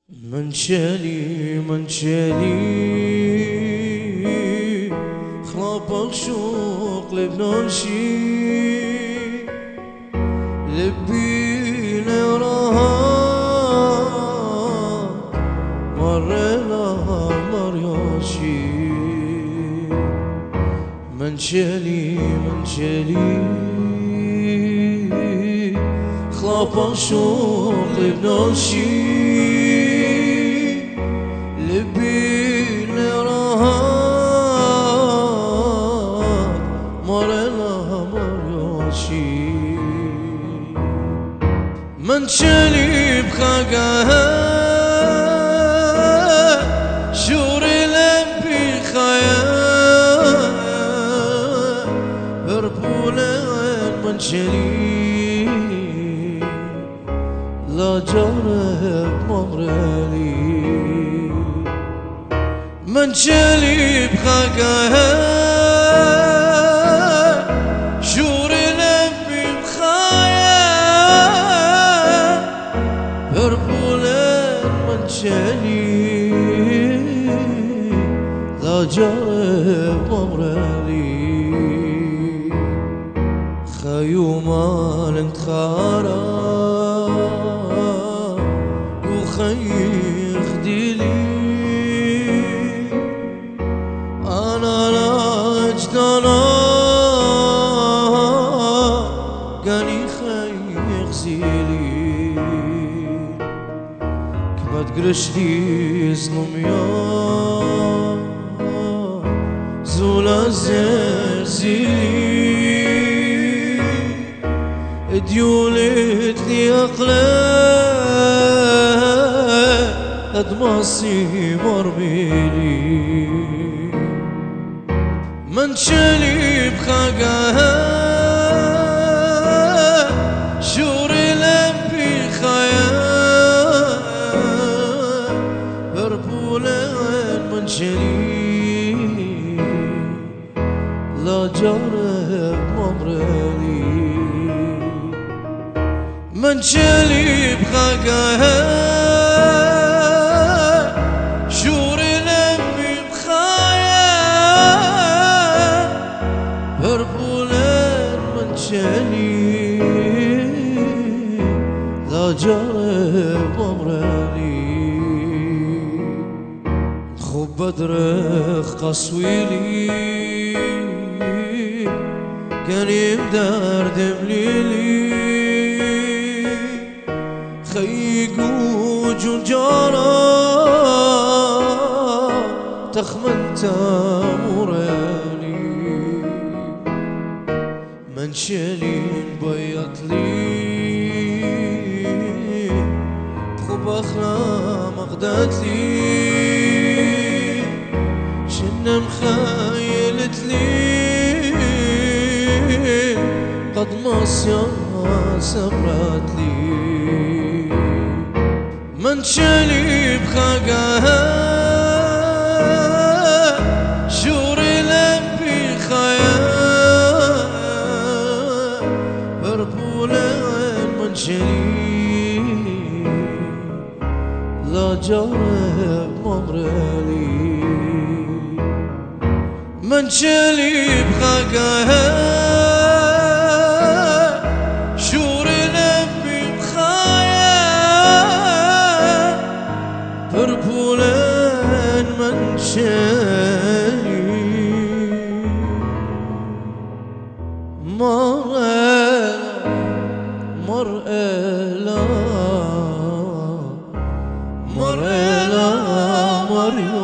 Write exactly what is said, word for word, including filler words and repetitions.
منشالي منشالي خلابك شوق لبنانشي لبي لراها مرينا مرياشي منشالي منشالي خلابك شوق لبنانشي لبي لراها مرينا مرياشي منشالي بخاقها شوري لبي خيال بربولين منشالي لا جرب ممرلي منشالي بخاقها شوري لبي بخيال بربولين منشالي لا جرب ممرلي خيومان انت خارا وخي خديلي انا لا اجدنا قاني خي غزيلي كما تقرشلي ظلم يا زولا زرزيلي ديولت لي أقلام أدماسي مرميلي منشالي بخاقها شوري لبي خيال بربولين منشالي لا جرب ممرلي منشالي بخاقها شوري لبي بخيال بربولين منشالي لا جرب ممرلي خب بدرخ قصويلي كان يبدر دمليلي خيقو جنجارا تخمنت مورالي منشالي بيض لي خب اخرى مغدات لي شنة مخايلت لي قد مصيا سبرت لي منشالي بخاقها شوري لبي خيال بربولين منشالي لا جرب ممرلي منشالي بخاقها شوري لبي بخيال بربولين منشالي مرأة مرأة مرأة مرأة